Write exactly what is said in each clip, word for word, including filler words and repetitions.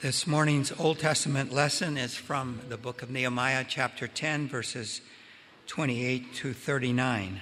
This morning's Old Testament lesson is from the book of Nehemiah, chapter ten, verses twenty-eight to thirty-nine.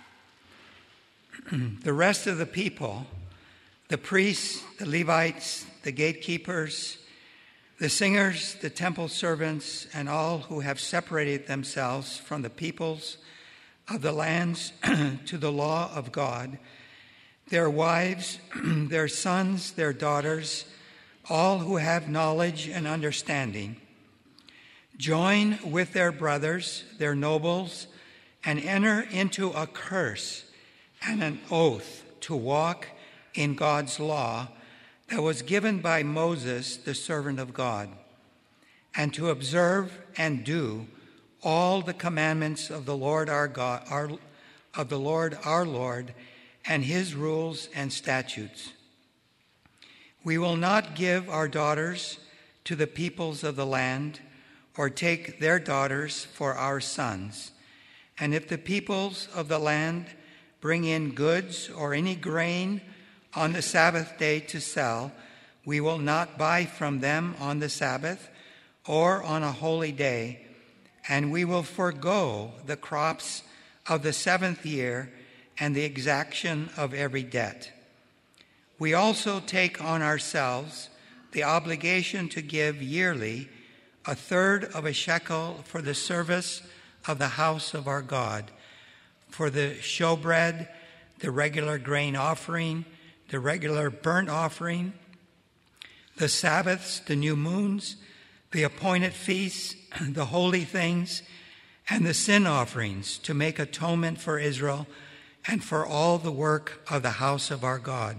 The rest of the people, the priests, the Levites, the gatekeepers, the singers, the temple servants, and all who have separated themselves from the peoples of the lands to the law of God, their wives, their sons, their daughters, all who have knowledge and understanding, join with their brothers, their nobles, and enter into a curse and an oath to walk in God's law that was given by Moses, the servant of God, and to observe and do all the commandments of the Lord our God, our, of the Lord our Lord, and his rules and statutes. We will not give our daughters to the peoples of the land, or take their daughters for our sons. And if the peoples of the land bring in goods or any grain on the Sabbath day to sell, we will not buy from them on the Sabbath or on a holy day, and we will forego the crops of the seventh year and the exaction of every debt. We also take on ourselves the obligation to give yearly a third of a shekel for the service of the house of our God, for the showbread, the regular grain offering, the regular burnt offering, the Sabbaths, the new moons, the appointed feasts, the holy things, and the sin offerings, to make atonement for Israel and for all the work of the house of our God.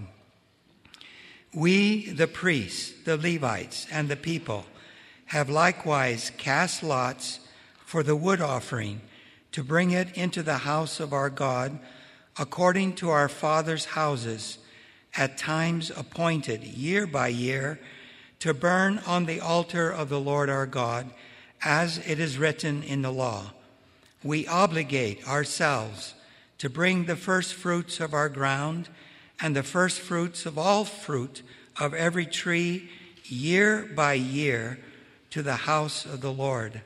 We, the priests, the Levites, and the people, have likewise cast lots for the wood offering to bring it into the house of our God according to our fathers' houses, at times appointed year by year, to burn on the altar of the Lord our God, as it is written in the law. We obligate ourselves to bring the first fruits of our ground and the first fruits of all fruit of every tree year by year to the house of the Lord.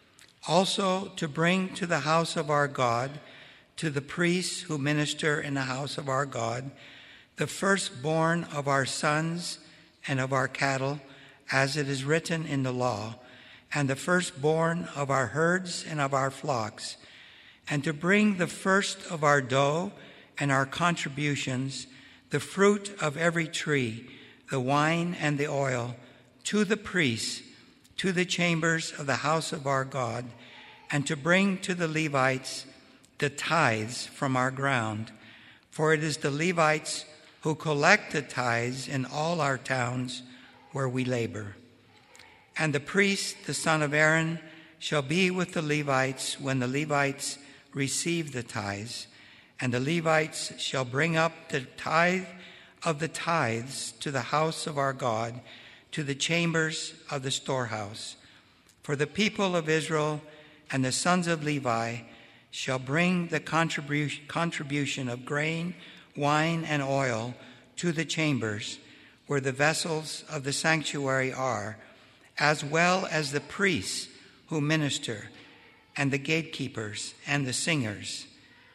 Also to bring to the house of our God, to the priests who minister in the house of our God, the firstborn of our sons and of our cattle, as it is written in the law, and the firstborn of our herds and of our flocks, and to bring the first of our dough and our contributions, the fruit of every tree, the wine and the oil, to the priests, to the chambers of the house of our God, and to bring to the Levites the tithes from our ground. For it is the Levites who collect the tithes in all our towns where we labor. And the priest, the son of Aaron, shall be with the Levites when the Levites receive the tithes, and the Levites shall bring up the tithe of the tithes to the house of our God, to the chambers of the storehouse. For the people of Israel and the sons of Levi shall bring the contribu- contribution of grain, wine, and oil to the chambers where the vessels of the sanctuary are, as well as the priests who minister, and the gatekeepers and the singers.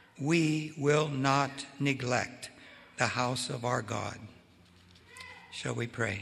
We will not neglect the house of our God. Shall we pray?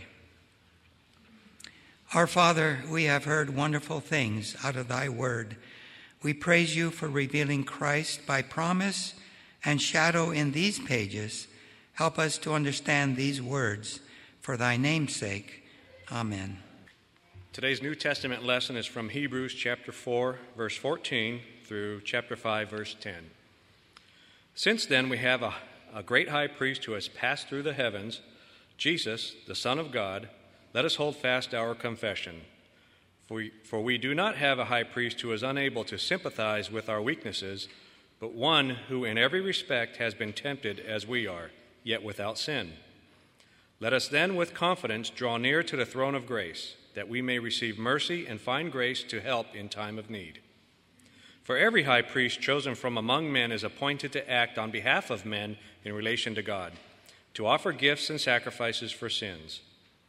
Our Father, we have heard wonderful things out of thy word. We praise you for revealing Christ by promise and shadow in these pages. Help us to understand these words for thy name's sake. Amen. Today's New Testament lesson is from Hebrews chapter four, verse fourteen through chapter five, verse ten. Since then we have a, a great high priest who has passed through the heavens, Jesus, the Son of God. Let us hold fast our confession. For we, for we do not have a high priest who is unable to sympathize with our weaknesses, but one who in every respect has been tempted as we are, yet without sin. Let us then with confidence draw near to the throne of grace, that we may receive mercy and find grace to help in time of need. For every high priest chosen from among men is appointed to act on behalf of men in relation to God, to offer gifts and sacrifices for sins.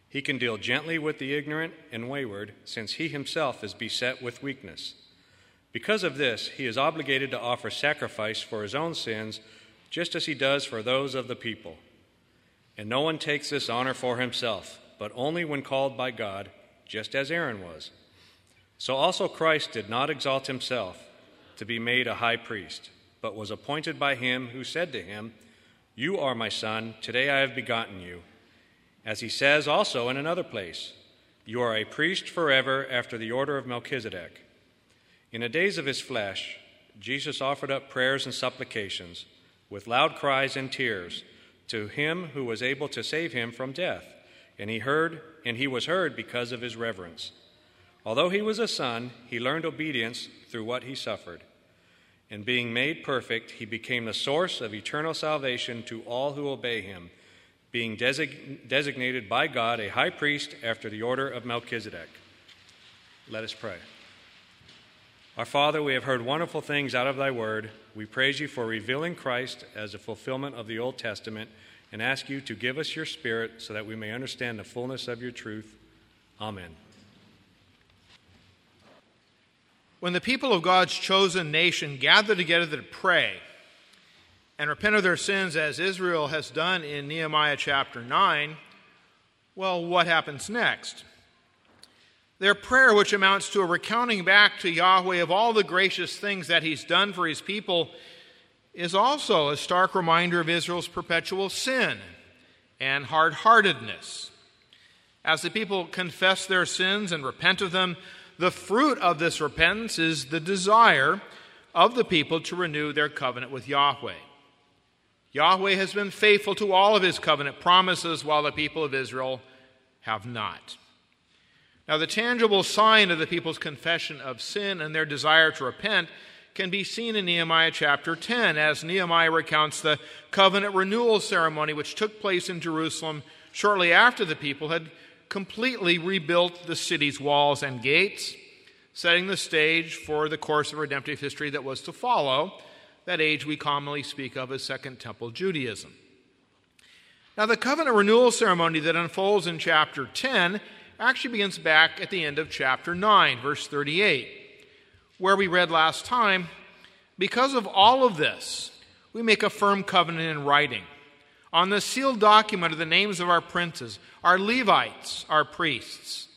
He can deal gently with the ignorant and wayward, since he himself is beset with weakness. Because of this, he is obligated to offer sacrifice for his own sins, just as he does for those of the people. And no one takes this honor for himself, but only when called by God, just as Aaron was. So also Christ did not exalt himself to be made a high priest, but was appointed by him who said to him, "You are my son, today I have begotten you." As he says also in another place, "You are a priest forever after the order of Melchizedek." In the days of his flesh, Jesus offered up prayers and supplications with loud cries and tears to him who was able to save him from death, and he heard, and he was heard because of his reverence. Although he was a son, he learned obedience through what he suffered. And being made perfect, he became the source of eternal salvation to all who obey him, being desig- designated by God a high priest after the order of Melchizedek. Let us pray. Our Father, we have heard wonderful things out of thy word. We praise you for revealing Christ as a fulfillment of the Old Testament and ask you to give us your Spirit so that we may understand the fullness of your truth. Amen. When the people of God's chosen nation gather together to pray and repent of their sins as Israel has done in Nehemiah chapter nine, well, what happens next? Their prayer, which amounts to a recounting back to Yahweh of all the gracious things that he's done for his people, is also a stark reminder of Israel's perpetual sin and hard-heartedness. As the people confess their sins and repent of them, the fruit of this repentance is the desire of the people to renew their covenant with Yahweh. Yahweh has been faithful to all of his covenant promises, while the people of Israel have not. Now, the tangible sign of the people's confession of sin and their desire to repent can be seen in Nehemiah chapter ten, as Nehemiah recounts the covenant renewal ceremony which took place in Jerusalem shortly after the people had completely rebuilt the city's walls and gates, setting the stage for the course of redemptive history that was to follow, that age we commonly speak of as Second Temple Judaism. Now, the covenant renewal ceremony that unfolds in chapter ten actually begins back at the end of chapter nine, verse thirty-eight, where we read last time, "Because of all of this, we make a firm covenant in writing. On the sealed document are the names of our princes, our Levites, our priests."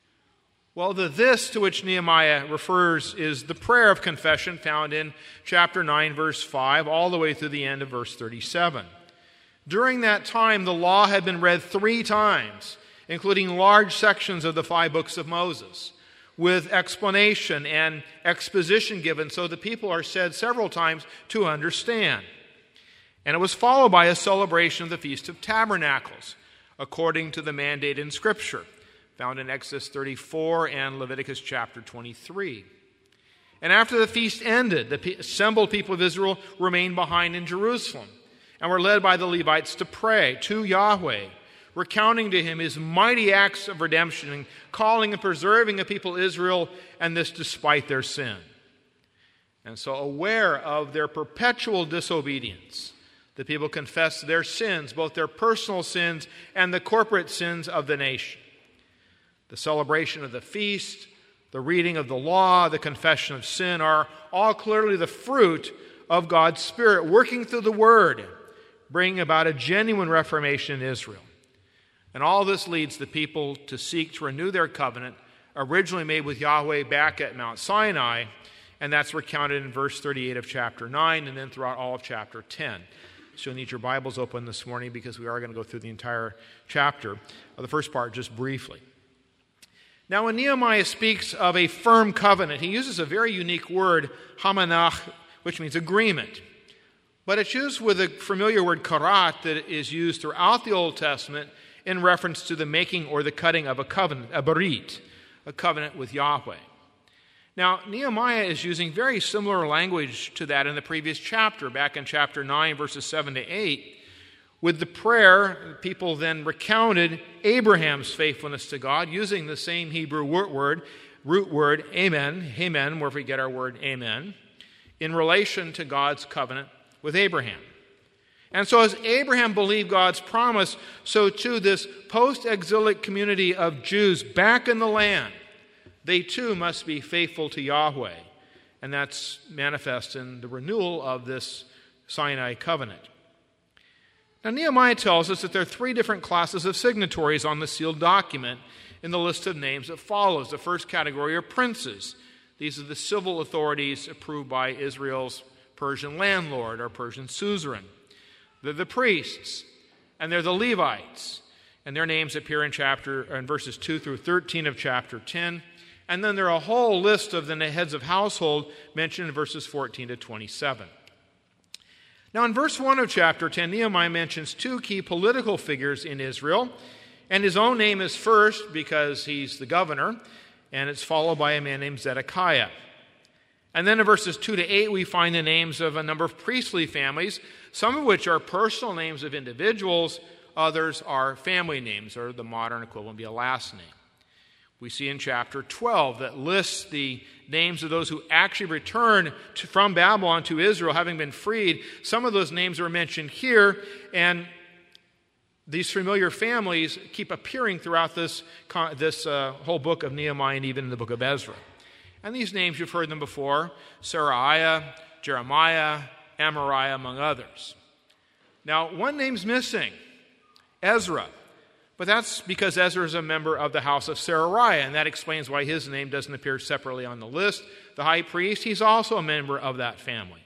Well, the this to which Nehemiah refers is the prayer of confession found in chapter nine, verse five, all the way through the end of verse thirty-seven. During that time, the law had been read three times, including large sections of the five books of Moses, with explanation and exposition given, so the people are said several times to understand. And it was followed by a celebration of the Feast of Tabernacles, according to the mandate in Scripture, found in Exodus thirty-four and Leviticus chapter twenty-three. And after the feast ended, the assembled people of Israel remained behind in Jerusalem and were led by the Levites to pray to Yahweh, recounting to him his mighty acts of redemption and calling and preserving the people of Israel, and this despite their sin. And so, aware of their perpetual disobedience, the people confess their sins, both their personal sins and the corporate sins of the nation. The celebration of the feast, the reading of the law, the confession of sin are all clearly the fruit of God's Spirit working through the Word, bringing about a genuine reformation in Israel. And all this leads the people to seek to renew their covenant, originally made with Yahweh back at Mount Sinai, and that's recounted in verse thirty-eight of chapter nine and then throughout all of chapter ten. So you'll need your Bibles open this morning because we are going to go through the entire chapter, or the first part just briefly. Now, when Nehemiah speaks of a firm covenant, he uses a very unique word, hamanach, which means agreement. But it's used with a familiar word, karat, that is used throughout the Old Testament in reference to the making or the cutting of a covenant, a berit, a covenant with Yahweh. Now, Nehemiah is using very similar language to that in the previous chapter, back in chapter nine, verses seven to eight. With the prayer, people then recounted Abraham's faithfulness to God using the same Hebrew word, root word, amen, amen, where we get our word amen, in relation to God's covenant with Abraham. And so as Abraham believed God's promise, so too this post-exilic community of Jews back in the land, they too must be faithful to Yahweh. And that's manifest in the renewal of this Sinai covenant. Now Nehemiah tells us that there are three different classes of signatories on the sealed document in the list of names that follows. The first category are princes. These are the civil authorities approved by Israel's Persian landlord or Persian suzerain. They're the priests, and they're the Levites. And their names appear in chapter in verses two through thirteen of chapter ten. And then there are a whole list of the heads of household mentioned in verses fourteen to twenty-seven. Now in verse one of chapter ten, Nehemiah mentions two key political figures in Israel. And his own name is first because he's the governor, and it's followed by a man named Zedekiah. And then in verses two to eight, we find the names of a number of priestly families, some of which are personal names of individuals, others are family names, or the modern equivalent would be a last name. We see in chapter twelve that lists the names of those who actually returned to, from Babylon to Israel, having been freed. Some of those names are mentioned here, and these familiar families keep appearing throughout this, this uh, whole book of Nehemiah and even in the book of Ezra. And these names, you've heard them before: Seraiah, Jeremiah, Amariah, among others. Now, one name's missing, Ezra. But that's because Ezra is a member of the house of Seraiah, and that explains why his name doesn't appear separately on the list. The high priest, he's also a member of that family.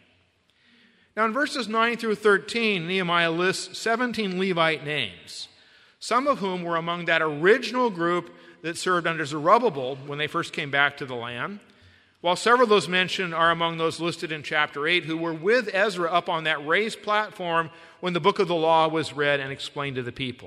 Now in verses nine through thirteen, Nehemiah lists seventeen Levite names, some of whom were among that original group that served under Zerubbabel when they first came back to the land, while several of those mentioned are among those listed in chapter eight who were with Ezra up on that raised platform when the book of the law was read and explained to the people.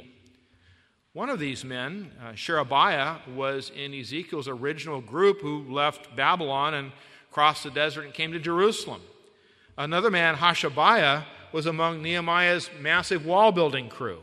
One of these men, uh, Sherebiah, was in Ezekiel's original group who left Babylon and crossed the desert and came to Jerusalem. Another man, Hashabiah, was among Nehemiah's massive wall-building crew.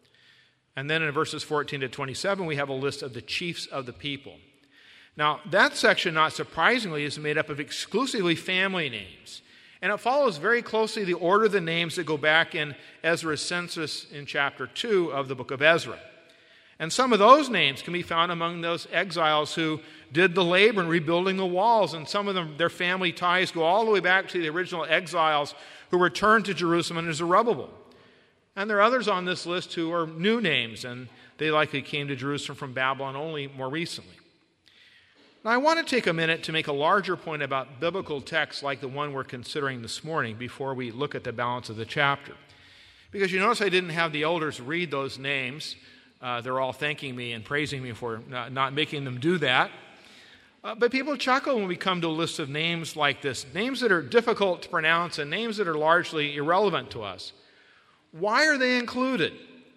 And then in verses fourteen to twenty-seven, we have a list of the chiefs of the people. Now, that section, not surprisingly, is made up of exclusively family names. And it follows very closely the order of the names that go back in Ezra's census in chapter two of the book of Ezra. And some of those names can be found among those exiles who did the labor in rebuilding the walls. And some of them, their family ties go all the way back to the original exiles who returned to Jerusalem under Zerubbabel. And there are others on this list who are new names, and they likely came to Jerusalem from Babylon only more recently. Now, I want to take a minute to make a larger point about biblical texts like the one we're considering this morning before we look at the balance of the chapter. Because you notice I didn't have the elders read those names. Uh, they're all thanking me and praising me for not, not making them do that. Uh, but people chuckle when we come to a list of names like this, names that are difficult to pronounce and names that are largely irrelevant to us. Why are they included?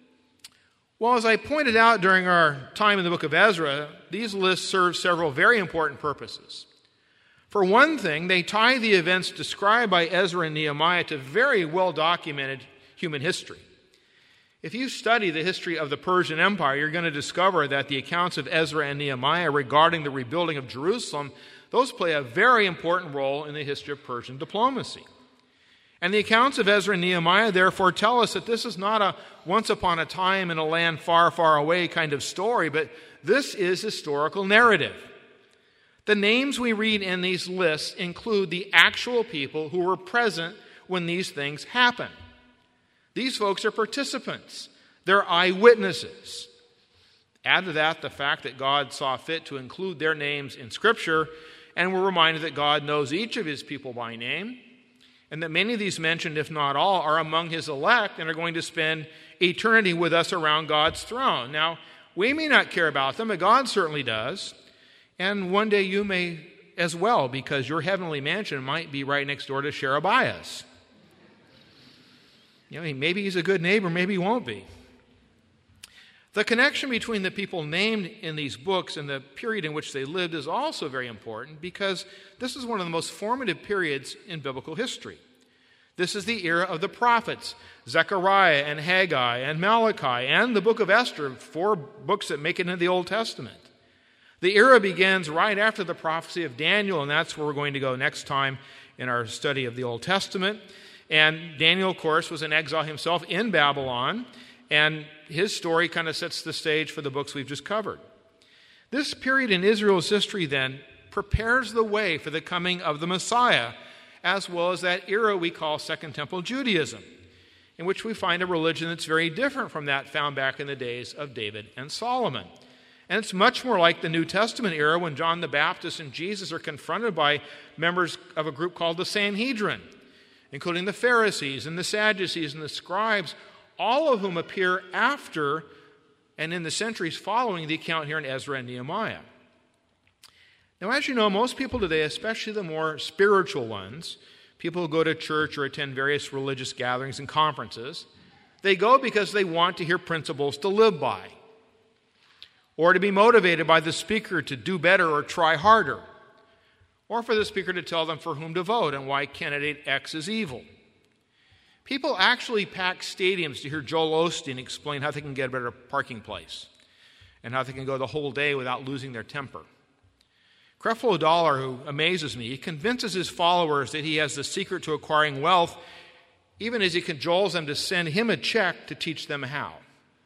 Well, as I pointed out during our time in the book of Ezra, these lists serve several very important purposes. For one thing, they tie the events described by Ezra and Nehemiah to very well-documented human history. If you study the history of the Persian Empire, you're going to discover that the accounts of Ezra and Nehemiah regarding the rebuilding of Jerusalem, those play a very important role in the history of Persian diplomacy. And the accounts of Ezra and Nehemiah therefore tell us that this is not a once upon a time in a land far, far away kind of story, but this is historical narrative. The names we read in these lists include the actual people who were present when these things happened. These folks are participants. They're eyewitnesses. Add to that the fact that God saw fit to include their names in Scripture, and we're reminded that God knows each of his people by name, and that many of these mentioned, if not all, are among his elect and are going to spend eternity with us around God's throne. Now, we may not care about them, but God certainly does. And one day you may as well, because your heavenly mansion might be right next door to Sherebiah's. You know, maybe he's a good neighbor, maybe he won't be. The connection between the people named in these books and the period in which they lived is also very important because this is one of the most formative periods in biblical history. This is the era of the prophets, Zechariah and Haggai and Malachi and the book of Esther, four books that make it into the Old Testament. The era begins right after the prophecy of Daniel, and that's where we're going to go next time in our study of the Old Testament. And Daniel, of course, was in exile himself in Babylon, and his story kind of sets the stage for the books we've just covered. This period in Israel's history, then, prepares the way for the coming of the Messiah, as well as that era we call Second Temple Judaism, in which we find a religion that's very different from that found back in the days of David and Solomon. And it's much more like the New Testament era when John the Baptist and Jesus are confronted by members of a group called the Sanhedrin, including the Pharisees and the Sadducees and the scribes, all of whom appear after and in the centuries following the account here in Ezra and Nehemiah. Now, as you know, most people today, especially the more spiritual ones, people who go to church or attend various religious gatherings and conferences, they go because they want to hear principles to live by, or to be motivated by the speaker to do better or try harder, or for the speaker to tell them for whom to vote and why candidate X is evil. People actually pack stadiums to hear Joel Osteen explain how they can get a better parking place and how they can go the whole day without losing their temper. Creflo Dollar, who amazes me, he convinces his followers that he has the secret to acquiring wealth, even as he cajoles them to send him a check to teach them how.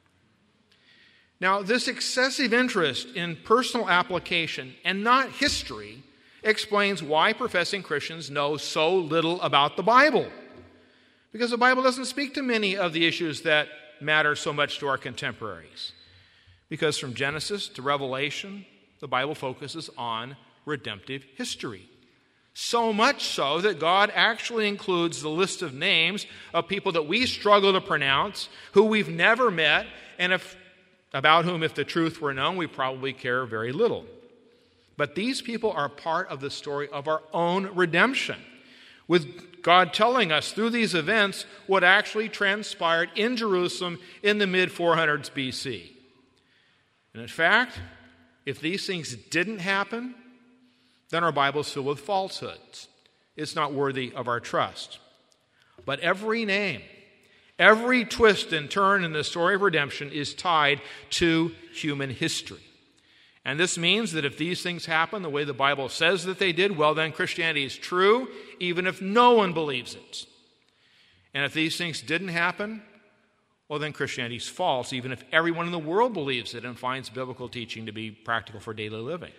Now, this excessive interest in personal application and not history explains why professing Christians know so little about the Bible. Because the Bible doesn't speak to many of the issues that matter so much to our contemporaries. Because from Genesis to Revelation, the Bible focuses on redemptive history. So much so that God actually includes the list of names of people that we struggle to pronounce, who we've never met, and if about whom, if the truth were known, we probably care very little. But these people are part of the story of our own redemption, with God telling us through these events what actually transpired in Jerusalem in the mid four hundreds B C. And in fact, if these things didn't happen, then our Bible is filled with falsehoods. It's not worthy of our trust. But every name, every twist and turn in the story of redemption is tied to human history. And this means that if these things happen the way the Bible says that they did, well, then Christianity is true, even if no one believes it. And if these things didn't happen, well, then Christianity is false, even if everyone in the world believes it and finds biblical teaching to be practical for daily living.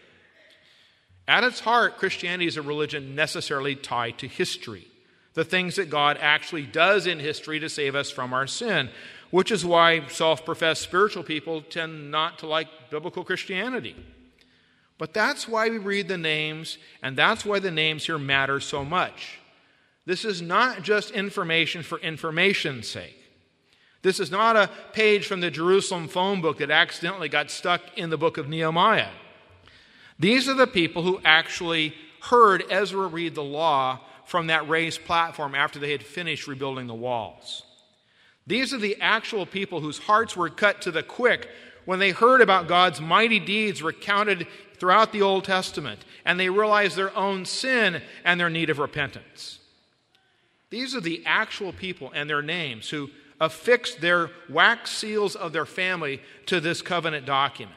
At its heart, Christianity is a religion necessarily tied to history, the things that God actually does in history to save us from our sin, which is why self-professed spiritual people tend not to like biblical Christianity. But that's why we read the names, and that's why the names here matter so much. This is not just information for information's sake. This is not a page from the Jerusalem phone book that accidentally got stuck in the book of Nehemiah. These are the people who actually heard Ezra read the law from that raised platform after they had finished rebuilding the walls. These are the actual people whose hearts were cut to the quick when they heard about God's mighty deeds recounted throughout the Old Testament, and they realized their own sin and their need of repentance. These are the actual people and their names who affixed their wax seals of their family to this covenant document.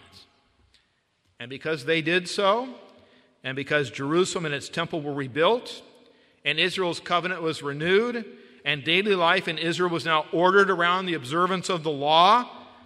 And because they did so, and because Jerusalem and its temple were rebuilt, and Israel's covenant was renewed, and daily life in Israel was now ordered around the observance of the law,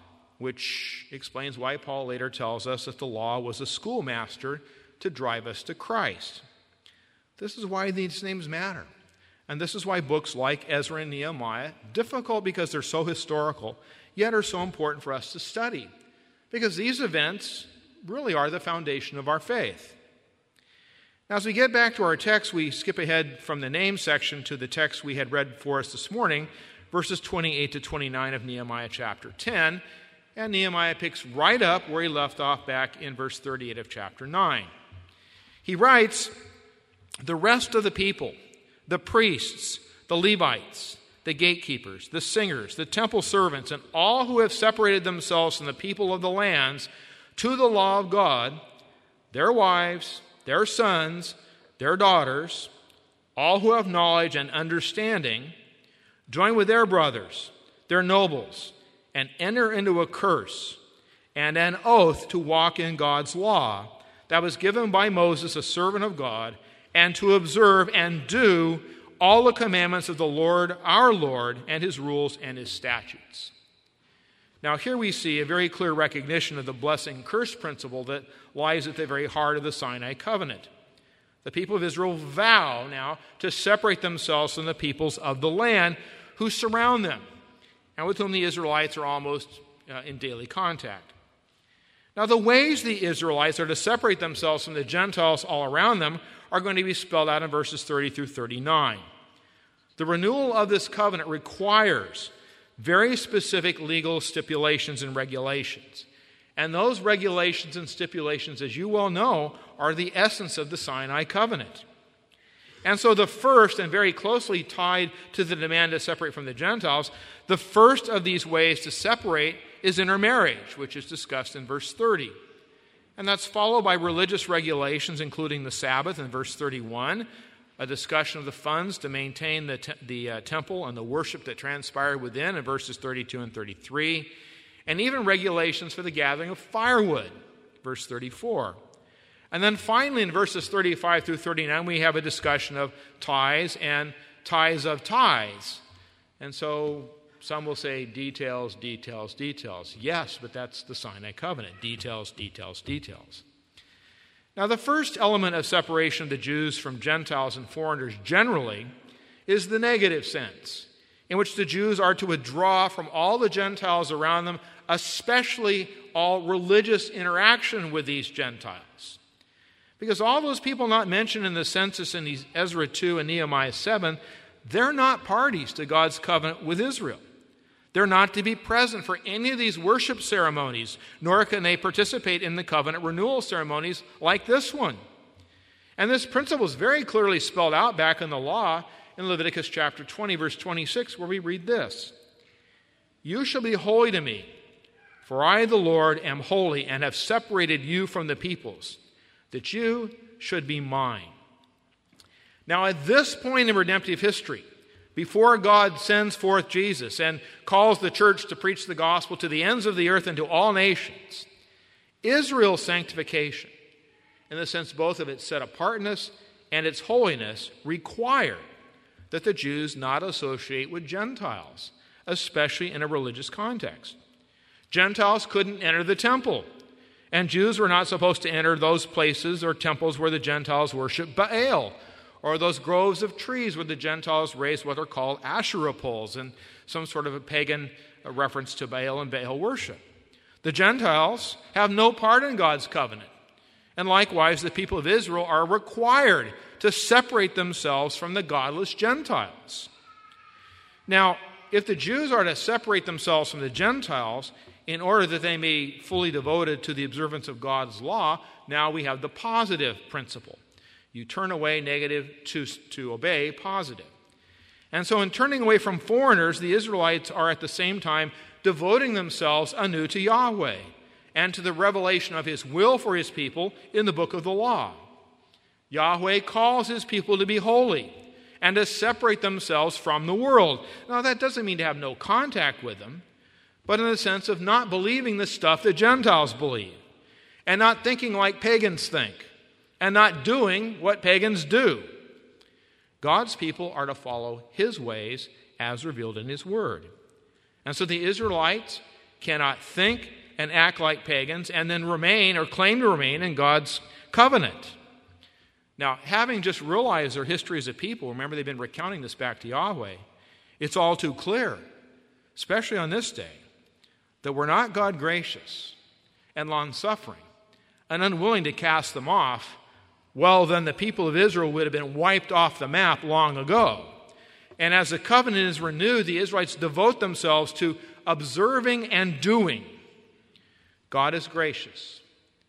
which explains why Paul later tells us that the law was a schoolmaster to drive us to Christ. This is why these names matter. And this is why books like Ezra and Nehemiah, difficult because they're so historical, yet are so important for us to study. Because these events really are the foundation of our faith. Now, as we get back to our text, we skip ahead from the name section to the text we had read for us this morning, verses twenty-eight to twenty-nine of Nehemiah chapter ten. And Nehemiah picks right up where he left off back in verse thirty-eight of chapter nine. He writes, "The rest of the people, the priests, the Levites, the gatekeepers, the singers, the temple servants, and all who have separated themselves from the people of the lands to the law of God, their wives, their sons, their daughters, all who have knowledge and understanding, join with their brothers, their nobles, and enter into a curse and an oath to walk in God's law that was given by Moses, a servant of God, and to observe and do all the commandments of the Lord our Lord and his rules and his statutes. Now here we see a very clear recognition of the blessing-curse principle that lies at the very heart of the Sinai covenant. The people of Israel vow now to separate themselves from the peoples of the land who surround them and with whom the Israelites are almost uh, in daily contact. Now the ways the Israelites are to separate themselves from the Gentiles all around them are going to be spelled out in verses thirty through thirty-nine. The renewal of this covenant requires very specific legal stipulations and regulations. And those regulations and stipulations, as you well know, are the essence of the Sinai covenant. And so the first, and very closely tied to the demand to separate from the Gentiles, the first of these ways to separate is intermarriage, which is discussed in verse thirty. And that's followed by religious regulations, including the Sabbath in verse thirty-one, a discussion of the funds to maintain the, te- the uh, temple and the worship that transpired within in verses thirty-two and thirty-three, and even regulations for the gathering of firewood, verse thirty-four. And then finally in verses thirty-five through thirty-nine, we have a discussion of tithes and tithes of tithes. And so some will say details, details, details. Yes, but that's the Sinai covenant. Details, details, details. Now, the first element of separation of the Jews from Gentiles and foreigners generally is the negative sense, in which the Jews are to withdraw from all the Gentiles around them, especially all religious interaction with these Gentiles. Because all those people not mentioned in the census in Ezra two and Nehemiah seven, they're not parties to God's covenant with Israel. They're not to be present for any of these worship ceremonies, nor can they participate in the covenant renewal ceremonies like this one. And this principle is very clearly spelled out back in the law in Leviticus chapter twenty, verse twenty-six, where we read this: "You shall be holy to me, for I, the Lord, am holy and have separated you from the peoples, that you should be mine." Now, at this point in redemptive history, before God sends forth Jesus and calls the church to preach the gospel to the ends of the earth and to all nations, Israel's sanctification, in the sense both of its set-apartness and its holiness, required that the Jews not associate with Gentiles, especially in a religious context. Gentiles couldn't enter the temple, and Jews were not supposed to enter those places or temples where the Gentiles worship Baal, or those groves of trees where the Gentiles raised what are called Asherah poles, and some sort of a pagan reference to Baal and Baal worship. The Gentiles have no part in God's covenant. And likewise, the people of Israel are required to separate themselves from the godless Gentiles. Now, if the Jews are to separate themselves from the Gentiles in order that they may be fully devoted to the observance of God's law, now we have the positive principle. You turn away negative to, to obey positive. And so in turning away from foreigners, the Israelites are at the same time devoting themselves anew to Yahweh and to the revelation of his will for his people in the book of the law. Yahweh calls his people to be holy and to separate themselves from the world. Now, that doesn't mean to have no contact with them, but in the sense of not believing the stuff that Gentiles believe and not thinking like pagans think, and not doing what pagans do. God's people are to follow his ways as revealed in his word. And so the Israelites cannot think and act like pagans and then remain or claim to remain in God's covenant. Now, having just realized their history as a people, remember they've been recounting this back to Yahweh, it's all too clear, especially on this day, that we're not God gracious and long-suffering and unwilling to cast them off. Well, then the people of Israel would have been wiped off the map long ago. And as the covenant is renewed, the Israelites devote themselves to observing and doing. God is gracious.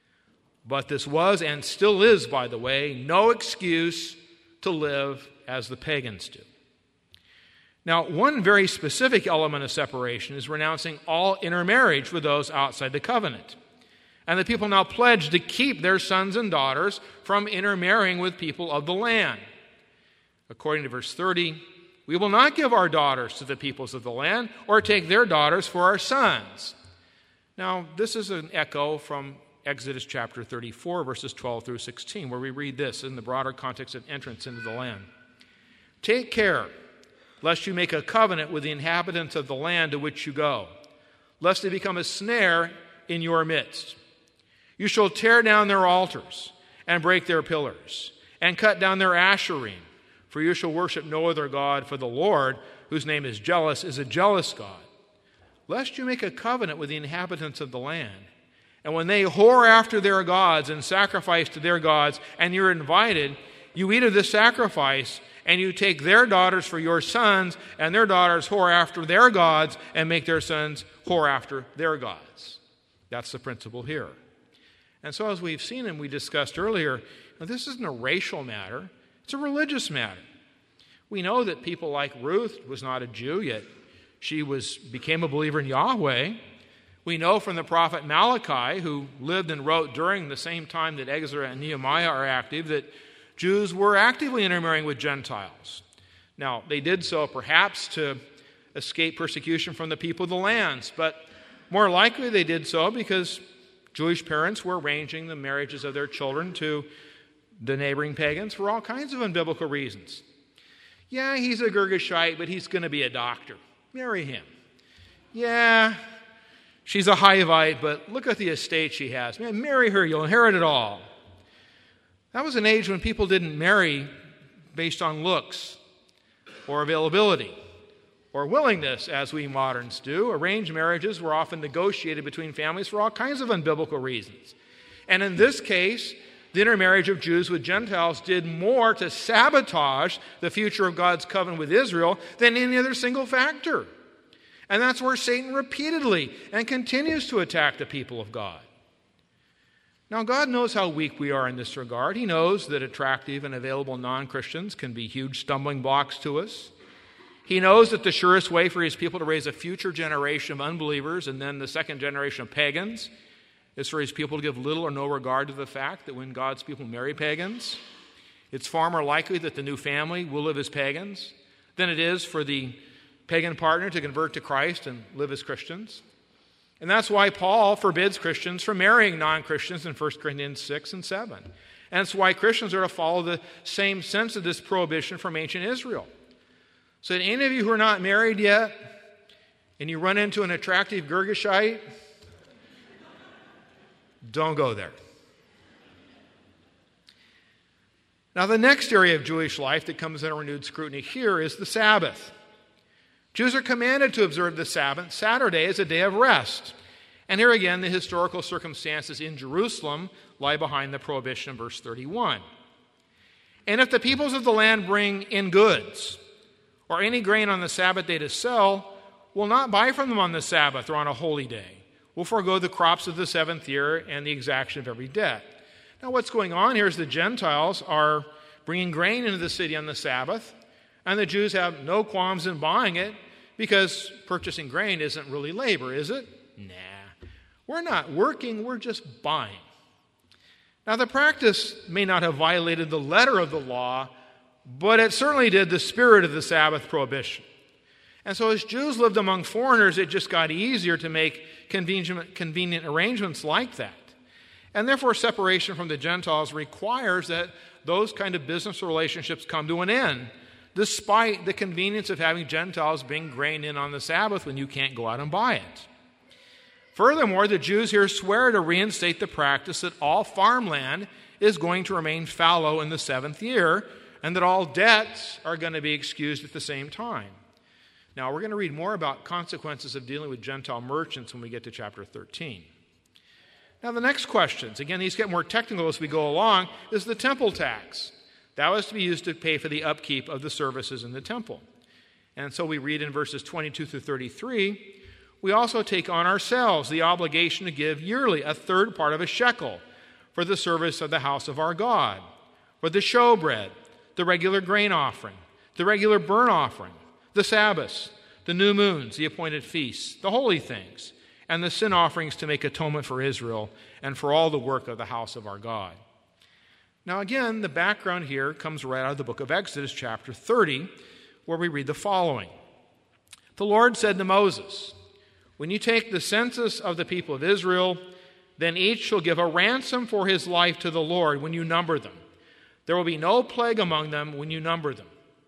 But this was and still is, by the way, no excuse to live as the pagans do. Now, one very specific element of separation is renouncing all intermarriage with those outside the covenant. And the people now pledge to keep their sons and daughters from intermarrying with people of the land. According to verse thirty, "We will not give our daughters to the peoples of the land or take their daughters for our sons." Now, this is an echo from Exodus chapter thirty-four, verses twelve through sixteen, where we read this in the broader context of entrance into the land. Take care, lest you make a covenant with the inhabitants of the land to which you go, lest they become a snare in your midst. You shall tear down their altars and break their pillars and cut down their asherim, for you shall worship no other God, for the Lord, whose name is jealous, is a jealous God. Lest you make a covenant with the inhabitants of the land, and when they whore after their gods and sacrifice to their gods, and you're invited, you eat of this sacrifice, and you take their daughters for your sons, and their daughters whore after their gods, and make their sons whore after their gods. That's the principle here. And so as we've seen and we discussed earlier, this isn't a racial matter, it's a religious matter. We know that people like Ruth was not a Jew, yet she was became a believer in Yahweh. We know from the prophet Malachi, who lived and wrote during the same time that Ezra and Nehemiah are active, that Jews were actively intermarrying with Gentiles. Now, they did so perhaps to escape persecution from the people of the lands, but more likely they did so because Jewish parents were arranging the marriages of their children to the neighboring pagans for all kinds of unbiblical reasons. Yeah, he's a Girgashite, but he's going to be a doctor. Marry him. Yeah, she's a Hivite, but look at the estate she has. Man, marry her, you'll inherit it all. That was an age when people didn't marry based on looks or availability or willingness, as we moderns do. Arranged marriages were often negotiated between families for all kinds of unbiblical reasons. And in this case, the intermarriage of Jews with Gentiles did more to sabotage the future of God's covenant with Israel than any other single factor. And that's where Satan repeatedly and continues to attack the people of God. Now, God knows how weak we are in this regard. He knows that attractive and available non-Christians can be huge stumbling blocks to us. He knows that the surest way for his people to raise a future generation of unbelievers and then the second generation of pagans is for his people to give little or no regard to the fact that when God's people marry pagans, it's far more likely that the new family will live as pagans than it is for the pagan partner to convert to Christ and live as Christians. And that's why Paul forbids Christians from marrying non-Christians in First Corinthians six and seven. And it's why Christians are to follow the same sense of this prohibition from ancient Israel. So that any of you who are not married yet, and you run into an attractive Girgashite, don't go there. Now, the next area of Jewish life that comes under renewed scrutiny here is the Sabbath. Jews are commanded to observe the Sabbath. Saturday is a day of rest. And here again, the historical circumstances in Jerusalem lie behind the prohibition in verse thirty-one. And if the peoples of the land bring in goods or any grain on the Sabbath day to sell, will not buy from them on the Sabbath or on a holy day, will forego the crops of the seventh year and the exaction of every debt. Now, what's going on here is the Gentiles are bringing grain into the city on the Sabbath, and the Jews have no qualms in buying it because purchasing grain isn't really labor, is it? Nah. We're not working, we're just buying. Now, the practice may not have violated the letter of the law, but it certainly did the spirit of the Sabbath prohibition. And so as Jews lived among foreigners, it just got easier to make convenient, convenient arrangements like that. And therefore, separation from the Gentiles requires that those kind of business relationships come to an end, despite the convenience of having Gentiles bring grain in on the Sabbath when you can't go out and buy it. Furthermore, the Jews here swear to reinstate the practice that all farmland is going to remain fallow in the seventh year, and that all debts are going to be excused at the same time. Now, we're going to read more about consequences of dealing with Gentile merchants when we get to chapter thirteen. Now, the next questions, again, these get more technical as we go along, is the temple tax. That was to be used to pay for the upkeep of the services in the temple. And so we read in verses twenty-two through thirty-three, we also take on ourselves the obligation to give yearly a third part of a shekel for the service of the house of our God, for the showbread, the regular grain offering, the regular burnt offering, the Sabbaths, the new moons, the appointed feasts, the holy things, and the sin offerings to make atonement for Israel and for all the work of the house of our God. Now again, the background here comes right out of the book of Exodus, chapter thirty, where we read the following. The Lord said to Moses, "When you take the census of the people of Israel, then each shall give a ransom for his life to the Lord when you number them. There will be no plague among them when you number them.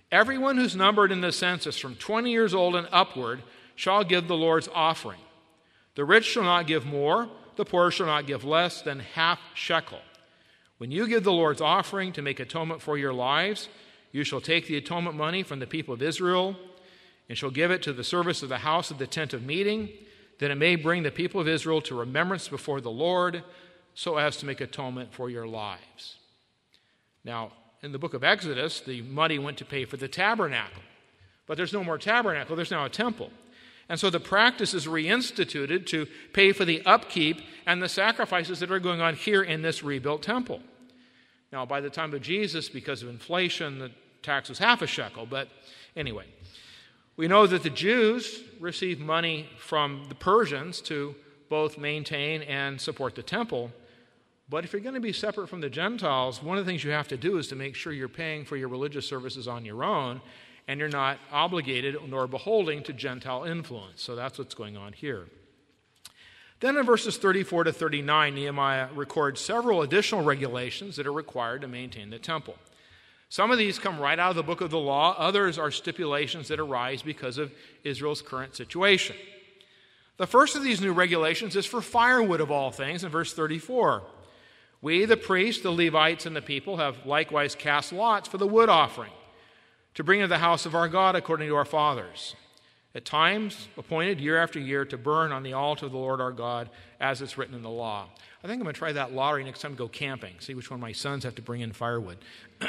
Everyone who's numbered in the census from twenty years old and upward shall give the Lord's offering. The rich shall not give more, the poor shall not give less than half shekel. When you give the Lord's offering to make atonement for your lives, you shall take the atonement money from the people of Israel and shall give it to the service of the house of the tent of meeting, that it may bring the people of Israel to remembrance before the Lord, so as to make atonement for your lives. Now, in the book of Exodus, the money went to pay for the tabernacle. But there's no more tabernacle, there's now a temple. And so the practice is reinstituted to pay for the upkeep and the sacrifices that are going on here in this rebuilt temple. Now, by the time of Jesus, because of inflation, the tax was half a shekel. But anyway, we know that the Jews received money from the Persians to both maintain and support the temple. But if you're going to be separate from the Gentiles, one of the things you have to do is to make sure you're paying for your religious services on your own, and you're not obligated nor beholding to Gentile influence. So that's what's going on here. Then in verses thirty-four to thirty-nine, Nehemiah records several additional regulations that are required to maintain the temple. Some of these come right out of the book of the law. Others are stipulations that arise because of Israel's current situation. The first of these new regulations is for firewood of all things in verse thirty-four. We, the priests, the Levites, and the people have likewise cast lots for the wood offering to bring into the house of our God according to our fathers, at times appointed year after year to burn on the altar of the Lord our God, as it's written in the law. I think I'm going to try that lottery next time I go camping, see which one of my sons have to bring in firewood.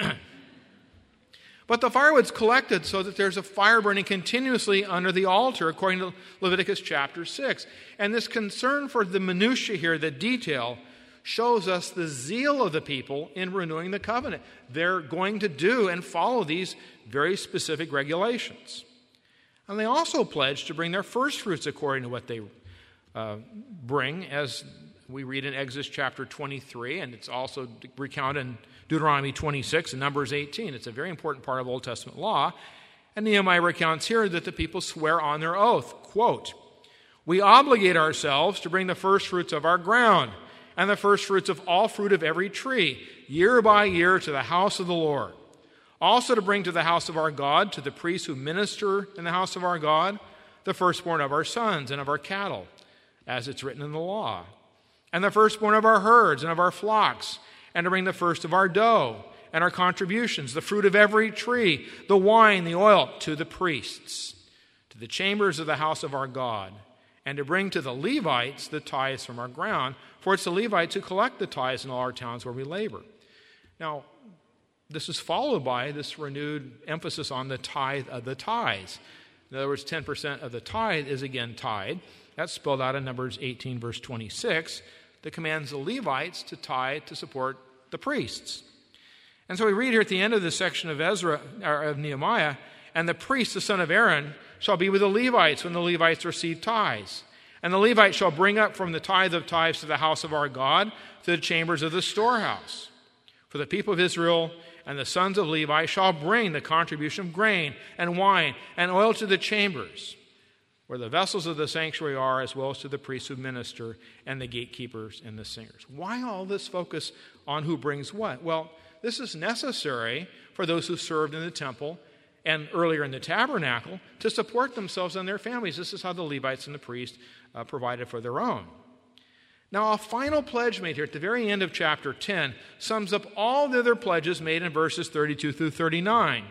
But the firewood's collected so that there's a fire burning continuously under the altar, according to Leviticus chapter six. And this concern for the minutiae here, the detail, shows us the zeal of the people in renewing the covenant. They're going to do and follow these very specific regulations. And they also pledge to bring their first fruits according to what they uh, bring, as we read in Exodus chapter twenty-three, and it's also recounted in Deuteronomy twenty-six and Numbers eighteen. It's a very important part of Old Testament law. And Nehemiah recounts here that the people swear on their oath, quote, "We obligate ourselves to bring the first fruits of our ground and the first fruits of all fruit of every tree, year by year to the house of the Lord. Also to bring to the house of our God, to the priests who minister in the house of our God, the firstborn of our sons and of our cattle, as it's written in the law, and the firstborn of our herds and of our flocks, and to bring the first of our dough and our contributions, the fruit of every tree, the wine, the oil, to the priests, to the chambers of the house of our God, and to bring to the Levites the tithes from our ground, for it's the Levites who collect the tithes in all our towns where we labor." Now, this is followed by this renewed emphasis on the tithe of the tithes. In other words, ten percent of the tithe is again tithe. That's spelled out in Numbers eighteen, verse twenty-six, that commands the Levites to tithe to support the priests. And so we read here at the end of this section of Ezra, or of Nehemiah, "And the priest, the son of Aaron, shall be with the Levites when the Levites receive tithes. And the Levites shall bring up from the tithe of tithes to the house of our God, to the chambers of the storehouse. For the people of Israel and the sons of Levi shall bring the contribution of grain and wine and oil to the chambers, where the vessels of the sanctuary are, as well as to the priests who minister and the gatekeepers and the singers." Why all this focus on who brings what? Well, this is necessary for those who served in the temple and earlier in the tabernacle to support themselves and their families. This is how the Levites and the priests uh, provided for their own. Now, a final pledge made here at the very end of chapter ten sums up all the other pledges made in verses thirty-two through thirty-nine.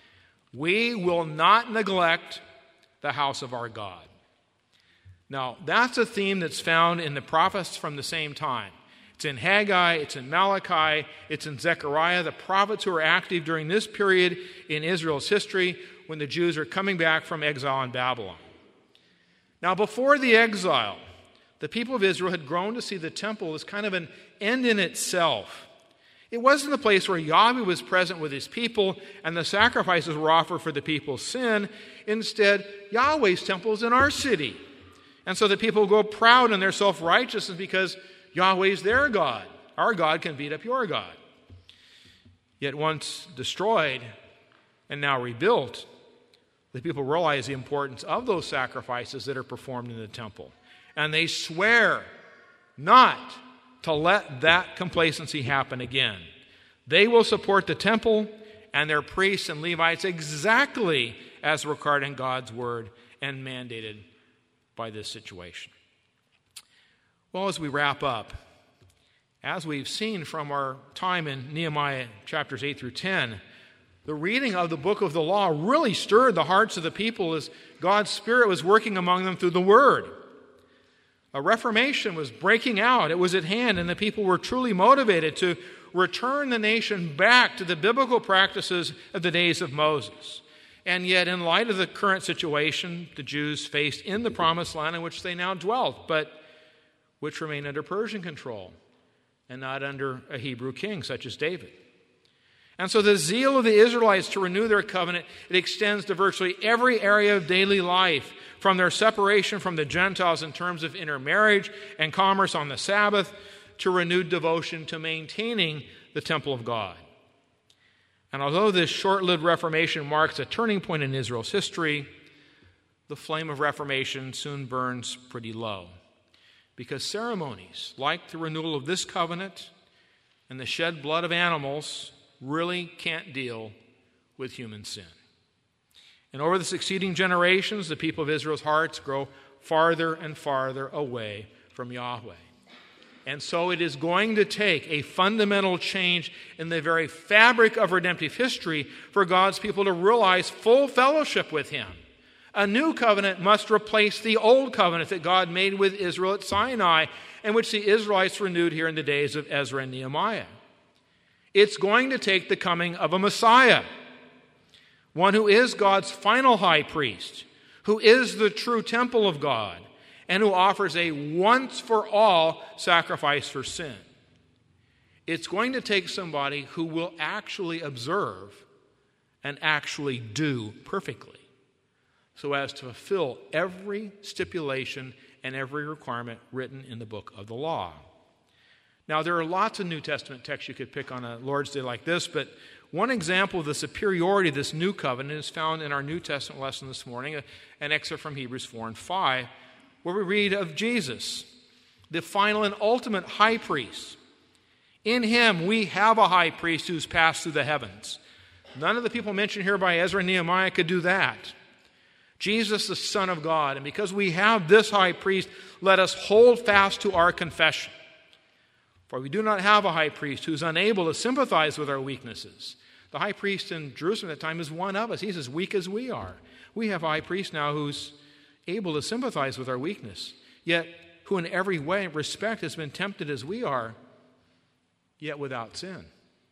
We will not neglect the house of our God. Now, that's a theme that's found in the prophets from the same time. It's in Haggai, it's in Malachi, it's in Zechariah, the prophets who are active during this period in Israel's history when the Jews are coming back from exile in Babylon. Now, before the exile, the people of Israel had grown to see the temple as kind of an end in itself. It wasn't the place where Yahweh was present with his people and the sacrifices were offered for the people's sin. Instead, Yahweh's temple is in our city. And so the people go proud in their self-righteousness because Yahweh's their God. Our God can beat up your God. Yet once destroyed and now rebuilt, the people realize the importance of those sacrifices that are performed in the temple. And they swear not to let that complacency happen again. They will support the temple and their priests and Levites exactly as required in God's word and mandated by this situation. Well, as we wrap up, as we've seen from our time in Nehemiah chapters eight through ten, the reading of the book of the law really stirred the hearts of the people as God's Spirit was working among them through the word. A reformation was breaking out. It was at hand, and the people were truly motivated to return the nation back to the biblical practices of the days of Moses. And yet, in light of the current situation the Jews faced in the promised land in which they now dwelt, but which remained under Persian control and not under a Hebrew king such as David. And so the zeal of the Israelites to renew their covenant, it extends to virtually every area of daily life, from their separation from the Gentiles in terms of intermarriage and commerce on the Sabbath, to renewed devotion to maintaining the temple of God. And although this short-lived Reformation marks a turning point in Israel's history, the flame of Reformation soon burns pretty low, because ceremonies like the renewal of this covenant and the shed blood of animals really can't deal with human sin. And over the succeeding generations, the people of Israel's hearts grow farther and farther away from Yahweh. And so it is going to take a fundamental change in the very fabric of redemptive history for God's people to realize full fellowship with Him. A new covenant must replace the old covenant that God made with Israel at Sinai, and which the Israelites renewed here in the days of Ezra and Nehemiah. It's going to take the coming of a Messiah, one who is God's final high priest, who is the true temple of God, and who offers a once-for-all sacrifice for sin. It's going to take somebody who will actually observe and actually do perfectly, so as to fulfill every stipulation and every requirement written in the book of the law. Now, there are lots of New Testament texts you could pick on a Lord's Day like this, but one example of the superiority of this new covenant is found in our New Testament lesson this morning, an excerpt from Hebrews four and five, where we read of Jesus, the final and ultimate high priest. In Him we have a high priest who's passed through the heavens. None of the people mentioned here by Ezra and Nehemiah could do that. Jesus, the Son of God. And because we have this high priest, let us hold fast to our confession. For we do not have a high priest who's unable to sympathize with our weaknesses. The high priest in Jerusalem at that time is one of us. He's as weak as we are. We have a high priest now who's able to sympathize with our weakness, yet who in every way and respect has been tempted as we are, yet without sin.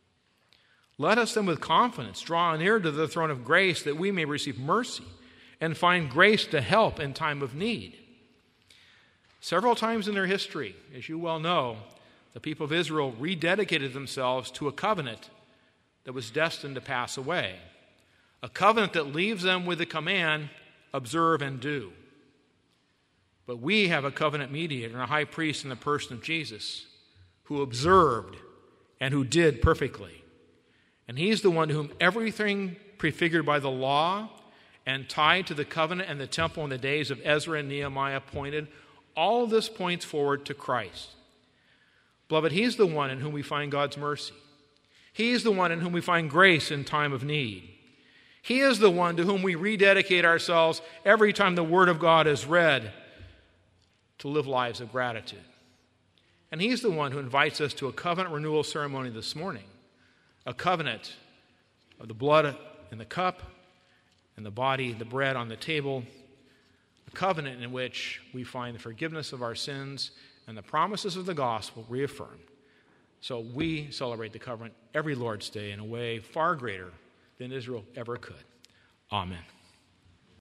Let us then with confidence draw near to the throne of grace, that we may receive mercy and find grace to help in time of need. Several times in their history, as you well know, the people of Israel rededicated themselves to a covenant that was destined to pass away, a covenant that leaves them with the command, observe and do. But we have a covenant mediator and a high priest in the person of Jesus, who observed and who did perfectly. And He's the one to whom everything prefigured by the law and tied to the covenant and the temple in the days of Ezra and Nehemiah pointed. All of this points forward to Christ. Beloved, He's the one in whom we find God's mercy. He's the one in whom we find grace in time of need. He is the one to whom we rededicate ourselves every time the Word of God is read, to live lives of gratitude. And He's the one who invites us to a covenant renewal ceremony this morning, a covenant of the blood in the cup and the body, the bread on the table, a covenant in which we find the forgiveness of our sins and the promises of the gospel reaffirmed. So we celebrate the covenant every Lord's Day in a way far greater than Israel ever could. Amen.